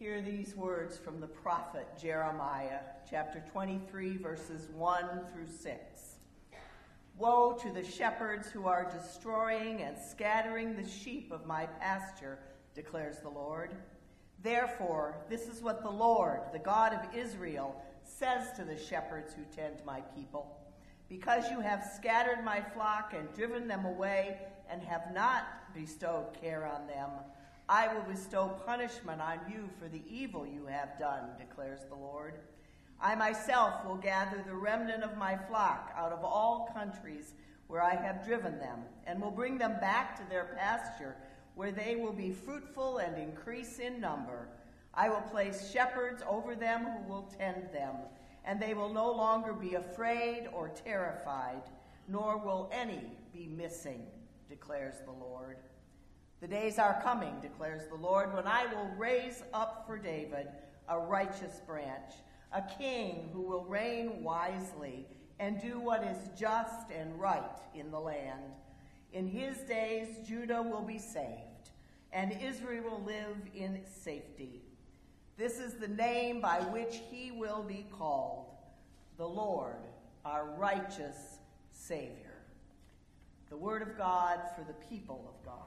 Hear these words from the prophet Jeremiah, chapter 23, verses 1 through 6. Woe to the shepherds who are destroying and scattering the sheep of my pasture, declares the Lord. Therefore, this is what the Lord, the God of Israel, says to the shepherds who tend my people. Because you have scattered my flock and driven them away and have not bestowed care on them, I will bestow punishment on you for the evil you have done, declares the Lord. I myself will gather the remnant of my flock out of all countries where I have driven them, and will bring them back to their pasture, where they will be fruitful and increase in number. I will place shepherds over them who will tend them, and they will no longer be afraid or terrified, nor will any be missing, declares the Lord. The days are coming, declares the Lord, when I will raise up for David a righteous branch, a king who will reign wisely and do what is just and right in the land. In his days, Judah will be saved, and Israel will live in safety. This is the name by which he will be called, the Lord, our righteous Savior. The word of God for the people of God.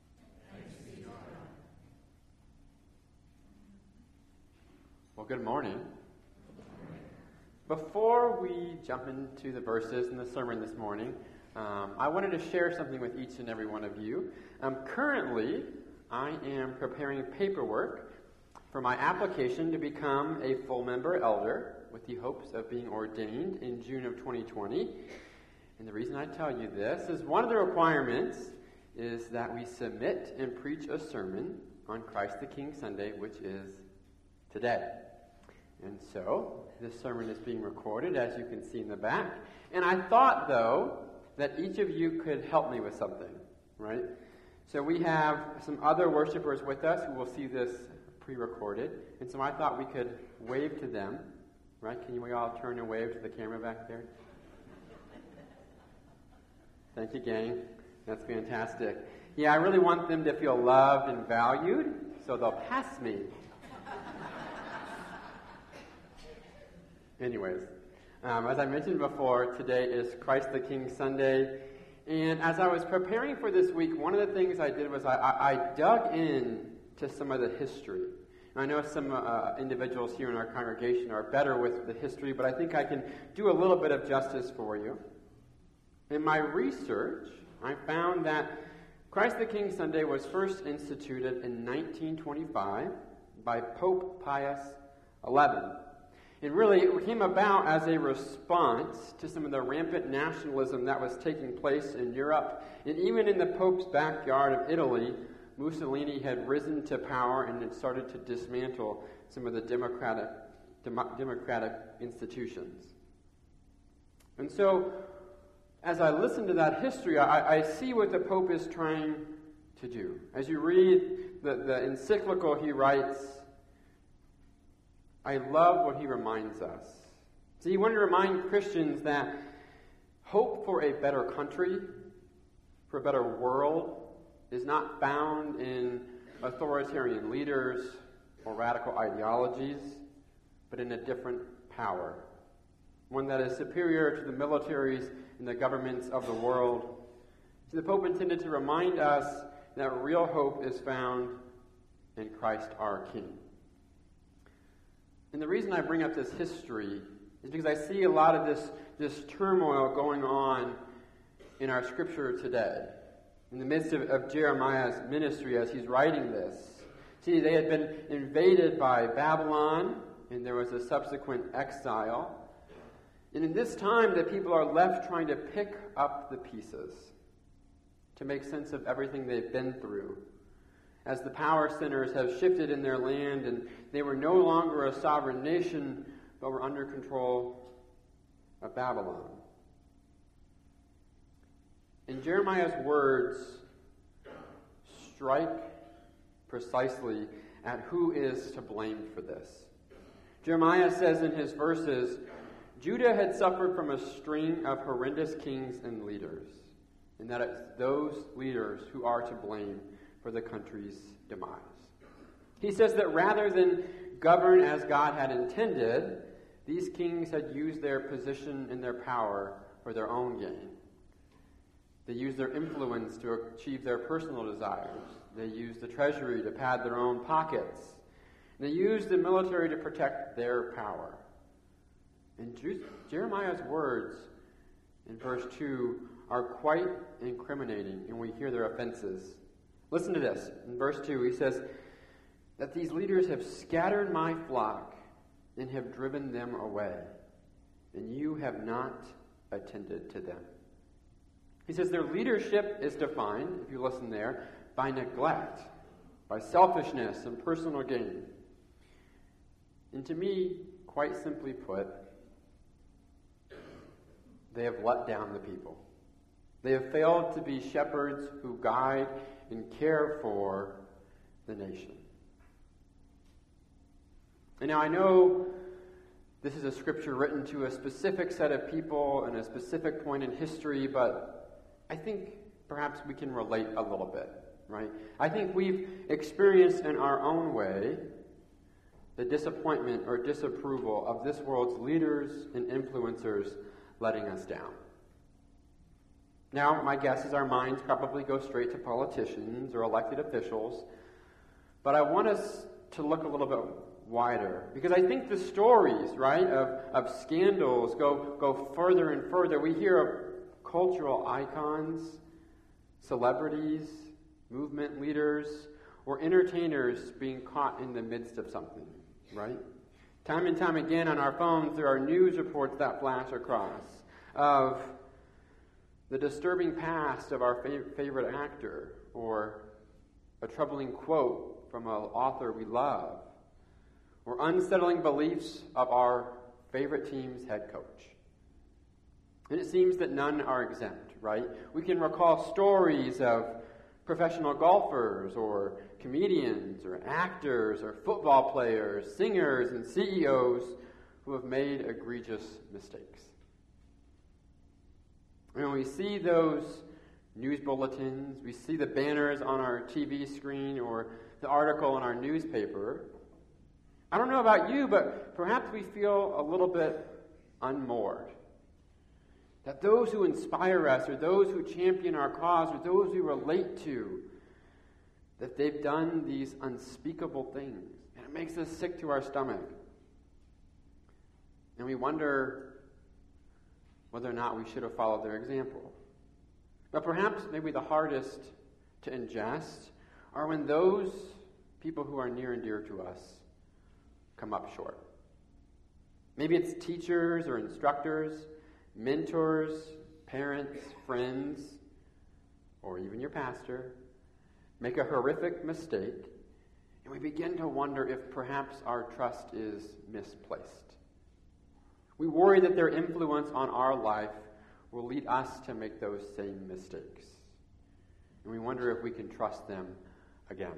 Well, good morning. Before we jump into the verses in the sermon this morning, I wanted to share something with each and every one of you. Currently, I am preparing paperwork for my application to become a full member elder with the hopes of being ordained in June of 2020. And the reason I tell you this is one of the requirements is that we submit and preach a sermon on Christ the King Sunday, which is today. And so, this sermon is being recorded, as you can see in the back. And I thought, though, that each of you could help me with something, right? So we have some other worshipers with us who will see this pre-recorded. And so I thought we could wave to them, right? Can we all turn and wave to the camera back there? Thank you, gang. That's fantastic. Yeah, I really want them to feel loved and valued, so they'll pass me. Anyways, as I mentioned before, today is Christ the King Sunday. And as I was preparing for this week, one of the things I did was I dug in to some of the history. And I know some individuals here in our congregation are better with the history, but I think I can do a little bit of justice for you. In my research, I found that Christ the King Sunday was first instituted in 1925 by Pope Pius XI. And really, it came about as a response to some of the rampant nationalism that was taking place in Europe. And even in the Pope's backyard of Italy, Mussolini had risen to power and had started to dismantle some of the democratic institutions. And so, as I listen to that history, I see what the Pope is trying to do. As you read the encyclical he writes, I love what he reminds us. So he wanted to remind Christians that hope for a better country, for a better world, is not found in authoritarian leaders or radical ideologies, but in a different power. One that is superior to the militaries and the governments of the world. So the Pope intended to remind us that real hope is found in Christ our King. And the reason I bring up this history is because I see a lot of this turmoil going on in our scripture today. In the midst of Jeremiah's ministry as he's writing this. See, they had been invaded by Babylon, and there was a subsequent exile. And in this time, the people are left trying to pick up the pieces to make sense of everything they've been through. As the power centers have shifted in their land, and they were no longer a sovereign nation, but were under control of Babylon. And Jeremiah's words strike precisely at who is to blame for this. Jeremiah says in his verses, Judah had suffered from a string of horrendous kings and leaders, and that it's those leaders who are to blame for the country's demise. He says that rather than govern as God had intended, these kings had used their position and their power for their own gain. They used their influence to achieve their personal desires. They used the treasury to pad their own pockets. They used the military to protect their power. And Jeremiah's words in verse 2 are quite incriminating, and we hear their offenses. Listen to this. In verse 2, he says that these leaders have scattered my flock and have driven them away, and you have not attended to them. He says their leadership is defined, if you listen there, by neglect, by selfishness and personal gain. And to me, quite simply put, they have let down the people. They have failed to be shepherds who guide and care for the nation. And now I know this is a scripture written to a specific set of people and a specific point in history, but I think perhaps we can relate a little bit, right? I think we've experienced in our own way the disappointment or disapproval of this world's leaders and influencers letting us down. Now, my guess is our minds probably go straight to politicians or elected officials, but I want us to look a little bit wider, because I think the stories, right, of scandals go further and further. We hear of cultural icons, celebrities, movement leaders, or entertainers being caught in the midst of something, right? Time and time again on our phones, there are news reports that flash across of the disturbing past of our favorite actor, or a troubling quote from an author we love, or unsettling beliefs of our favorite team's head coach. And it seems that none are exempt, right? We can recall stories of professional golfers or comedians or actors or football players, singers and CEOs who have made egregious mistakes. When we see those news bulletins, we see the banners on our TV screen or the article in our newspaper, I don't know about you, but perhaps we feel a little bit unmoored. That those who inspire us, or those who champion our cause, or those we relate to, that they've done these unspeakable things. And it makes us sick to our stomach. And we wonder whether or not we should have followed their example. But perhaps maybe the hardest to ingest are when those people who are near and dear to us come up short. Maybe it's teachers or instructors, mentors, parents, friends, or even your pastor make a horrific mistake, and we begin to wonder if perhaps our trust is misplaced. We worry that their influence on our life will lead us to make those same mistakes, and we wonder if we can trust them again.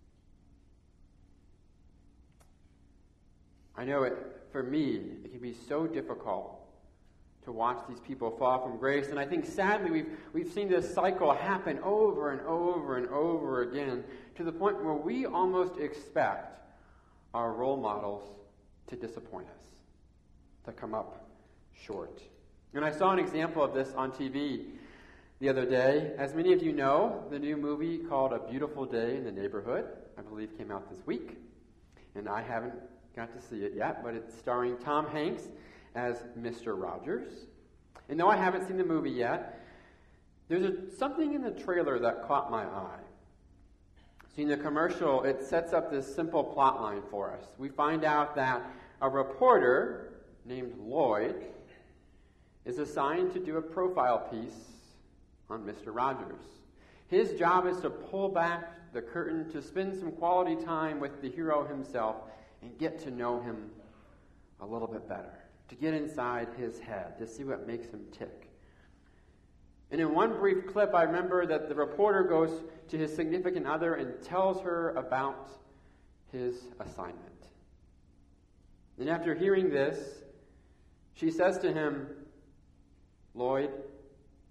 I know for me, it can be so difficult to watch these people fall from grace. And I think, sadly, we've seen this cycle happen over and over and over again, to the point where we almost expect our role models to disappoint us, to come up short. And I saw an example of this on TV the other day. As many of you know, the new movie called A Beautiful Day in the Neighborhood, I believe, came out this week. And I haven't got to see it yet, but it's starring Tom Hanks as Mr. Rogers. And though I haven't seen the movie yet, there's something in the trailer that caught my eye. See, in the commercial, it sets up this simple plot line for us. We find out that a reporter named Lloyd is assigned to do a profile piece on Mr. Rogers. His job is to pull back the curtain, to spend some quality time with the hero himself and get to know him a little bit better, to get inside his head, to see what makes him tick. And in one brief clip, I remember that the reporter goes to his significant other and tells her about his assignment. And after hearing this, she says to him, "Lloyd,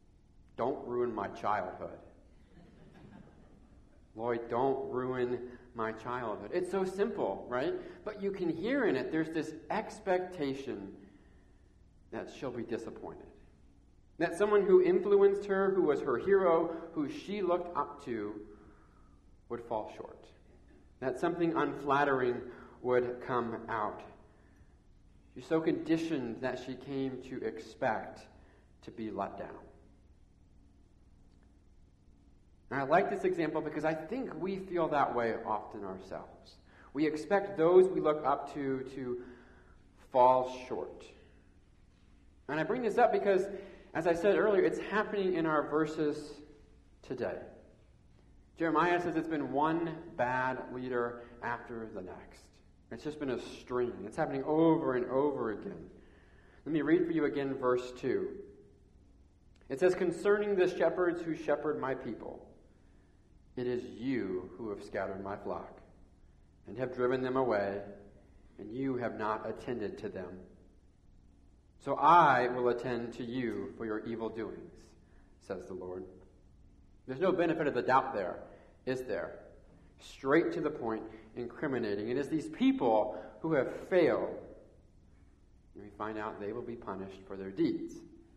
don't ruin my childhood. Lloyd, don't ruin my childhood. It's so simple, right? But you can hear in it, there's this expectation that she'll be disappointed. That someone who influenced her, who was her hero, who she looked up to, would fall short. That something unflattering would come out. She's so conditioned that she came to expect to be let down. And I like this example because I think we feel that way often ourselves. We expect those we look up to fall short. And I bring this up because, as I said earlier, it's happening in our verses today. Jeremiah says it's been one bad leader after the next. It's just been a string. It's happening over and over again. Let me read for you again verse 2. It says, "Concerning the shepherds who shepherd my people, it is you who have scattered my flock, and have driven them away, and you have not attended to them. So I will attend to you for your evil doings, says the Lord." There's no benefit of the doubt there, is there? Straight to the point, incriminating. It is these people who have failed. And we find out they will be punished for their deeds.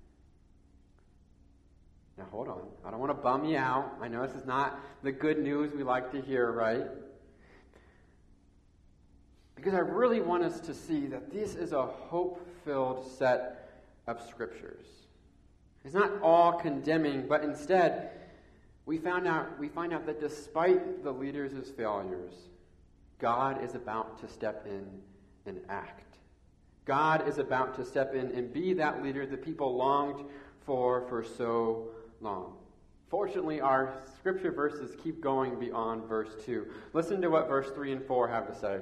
Now hold on. I don't want to bum you out. I know this is not the good news we like to hear, right? Because I really want us to see that this is a hope-filled set of scriptures. It's not all condemning, but instead, we find out that despite the leaders' failures, God is about to step in and act. God is about to step in and be that leader the people longed for so long. Fortunately, our scripture verses keep going beyond verse 2. Listen to what verse 3 and 4 have to say.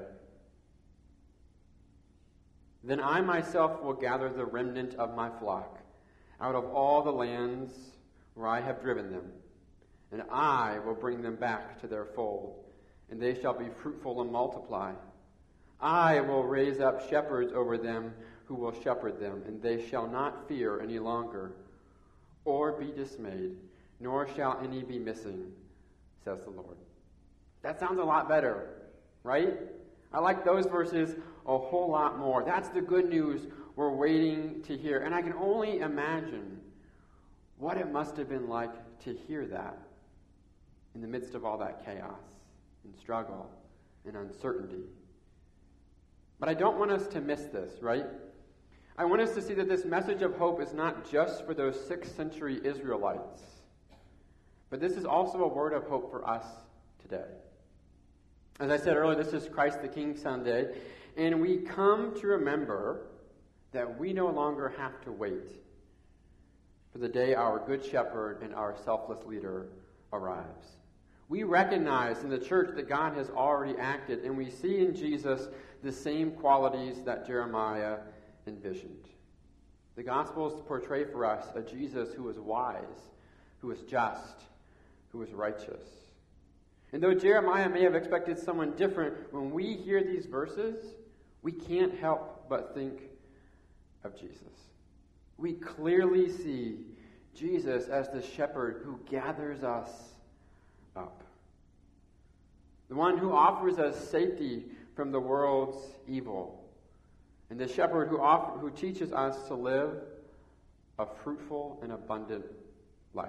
"Then I myself will gather the remnant of my flock out of all the lands where I have driven them, and I will bring them back to their fold, and they shall be fruitful and multiply. I will raise up shepherds over them who will shepherd them, and they shall not fear any longer, or be dismayed, nor shall any be missing, says the Lord." That sounds a lot better, right? I like those verses a whole lot more. That's the good news we're waiting to hear. And I can only imagine what it must have been like to hear that in the midst of all that chaos and struggle and uncertainty. But I don't want us to miss this, right? I want us to see that this message of hope is not just for those 6th century Israelites, but this is also a word of hope for us today. As I said earlier, this is Christ the King Sunday, and we come to remember that we no longer have to wait for the day our Good Shepherd and our selfless leader arrives. We recognize in the church that God has already acted, and we see in Jesus the same qualities that Jeremiah envisioned. The Gospels portray for us a Jesus who is wise, who is just, who is righteous. And though Jeremiah may have expected someone different, when we hear these verses, we can't help but think of Jesus. We clearly see Jesus as the shepherd who gathers us up. The one who offers us safety from the world's evil. And the shepherd who teaches us to live a fruitful and abundant life.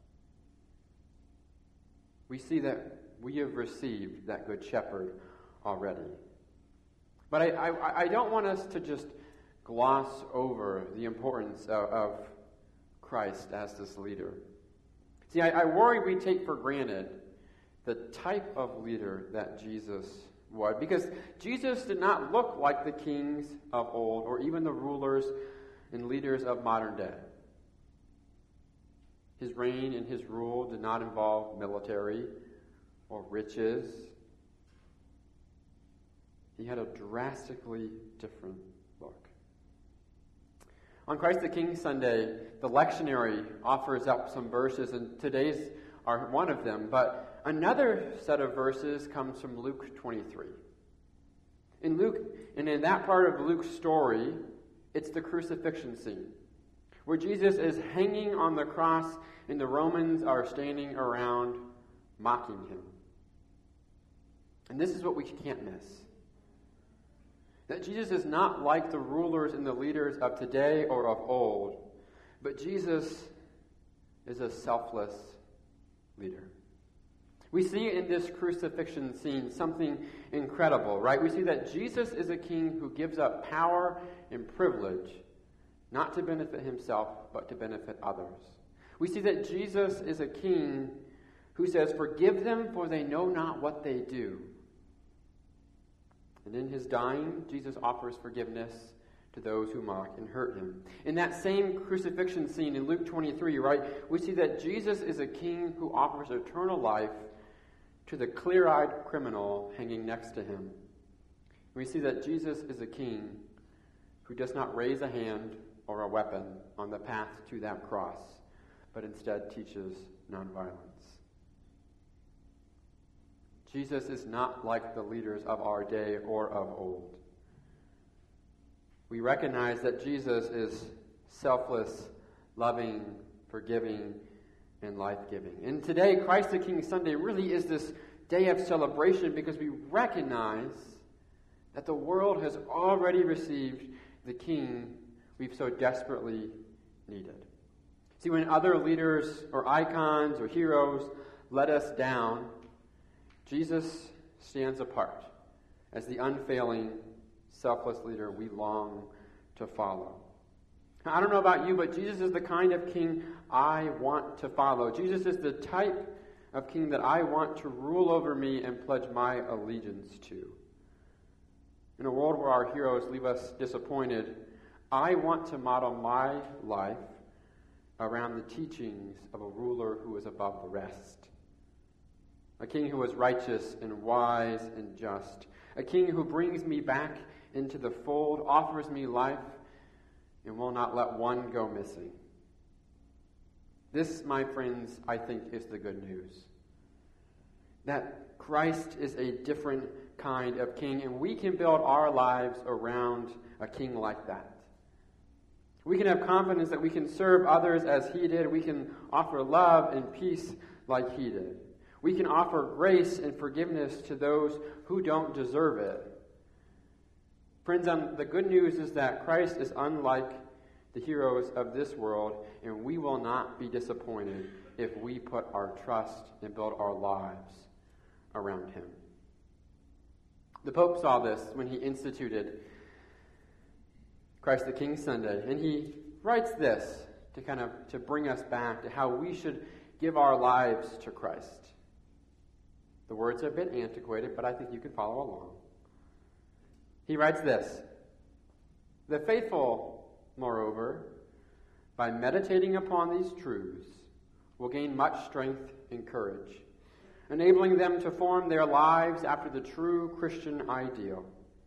We see that we have received that good shepherd already. But I don't want us to just gloss over the importance of Christ as this leader. See, I worry we take for granted the type of leader that Jesus was, because Jesus did not look like the kings of old or even the rulers and leaders of modern day. His reign and his rule did not involve military or riches. He had a drastically different look. On Christ the King Sunday, the lectionary offers up some verses, and today's are one of them, but another set of verses comes from Luke 23. In that part of Luke's story, it's the crucifixion scene, where Jesus is hanging on the cross and the Romans are standing around mocking him. And this is what we can't miss. That Jesus is not like the rulers and the leaders of today or of old, but Jesus is a selfless leader. We see in this crucifixion scene something incredible, right? We see that Jesus is a king who gives up power and privilege, not to benefit himself, but to benefit others. We see that Jesus is a king who says, "Forgive them, for they know not what they do." And in his dying, Jesus offers forgiveness to those who mock and hurt him. In that same crucifixion scene in Luke 23, right, we see that Jesus is a king who offers eternal life to the clear-eyed criminal hanging next to him. We see that Jesus is a king who does not raise a hand or a weapon on the path to that cross, but instead teaches nonviolence. Jesus is not like the leaders of our day or of old. We recognize that Jesus is selfless, loving, forgiving, and life-giving. And today, Christ the King Sunday really is this day of celebration because we recognize that the world has already received the King we've so desperately needed. See, when other leaders or icons or heroes let us down, Jesus stands apart as the unfailing, selfless leader we long to follow. Now, I don't know about you, but Jesus is the kind of king I want to follow. Jesus is the type of king that I want to rule over me and pledge my allegiance to. In a world where our heroes leave us disappointed, I want to model my life around the teachings of a ruler who is above the rest. A king who is righteous and wise and just. A king who brings me back into the fold, offers me life, and will not let one go missing. This, my friends, I think is the good news. That Christ is a different kind of king, and we can build our lives around a king like that. We can have confidence that we can serve others as he did. We can offer love and peace like he did. We can offer grace and forgiveness to those who don't deserve it. Friends, the good news is that Christ is unlike the heroes of this world, and we will not be disappointed if we put our trust and build our lives around him. The Pope saw this when he instituted Christ the King Sunday, and he writes this to bring us back to how we should give our lives to Christ. The words are a bit antiquated, but I think you can follow along. He writes this: "The faithful, moreover, by meditating upon these truths, will gain much strength and courage, enabling them to form their lives after the true Christian ideal.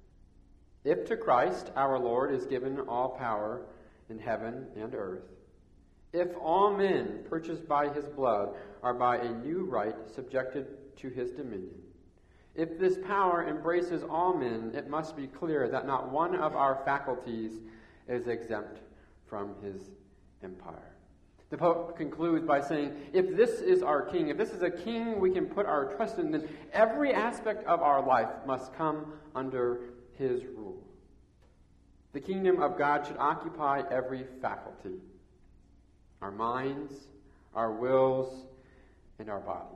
If to Christ our Lord is given all power in heaven and earth, if all men purchased by his blood are by a new right subjected to his dominion, if this power embraces all men, it must be clear that not one of our faculties is exempt from his empire." The Pope concludes by saying, if this is our king, if this is a king we can put our trust in, then every aspect of our life must come under his rule. The kingdom of God should occupy every faculty: our minds, our wills, and our bodies.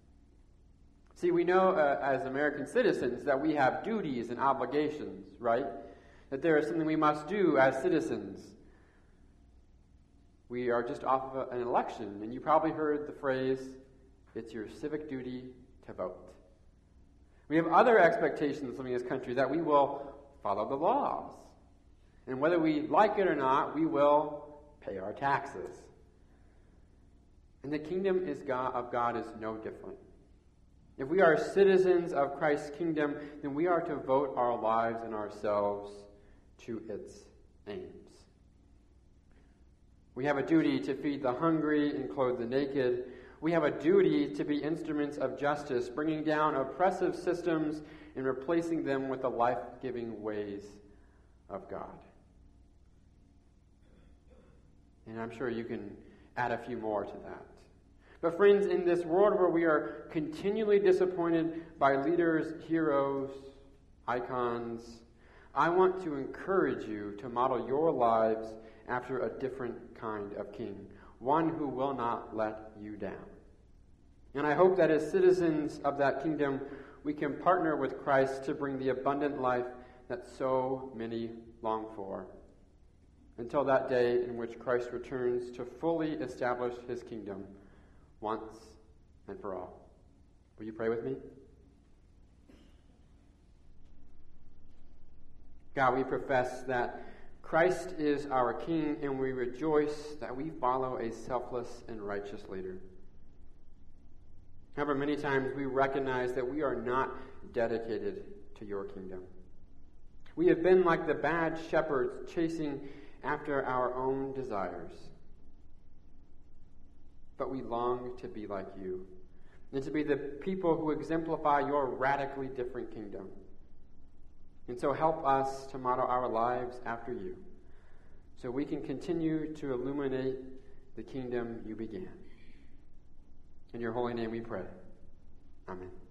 See, we know as American citizens that we have duties and obligations, right? That there is something we must do as citizens. We are just off of an election, and you probably heard the phrase, "It's your civic duty to vote." We have other expectations living in this country, that we will follow the laws. And whether we like it or not, we will pay our taxes. And the kingdom of God is no different. If we are citizens of Christ's kingdom, then we are to devote our lives and ourselves to its aims. We have a duty to feed the hungry and clothe the naked. We have a duty to be instruments of justice, bringing down oppressive systems and replacing them with the life-giving ways of God. And I'm sure you can add a few more to that. But friends, in this world where we are continually disappointed by leaders, heroes, icons, I want to encourage you to model your lives after a different kind of king, one who will not let you down. And I hope that as citizens of that kingdom, we can partner with Christ to bring the abundant life that so many long for, until that day in which Christ returns to fully establish his kingdom once and for all. Will you pray with me? God, we profess that Christ is our King, and we rejoice that we follow a selfless and righteous leader. However, many times we recognize that we are not dedicated to your kingdom. We have been like the bad shepherds chasing after our own desires. But we long to be like you, and to be the people who exemplify your radically different kingdom. And so help us to model our lives after you, so we can continue to illuminate the kingdom you began. In your holy name we pray. Amen.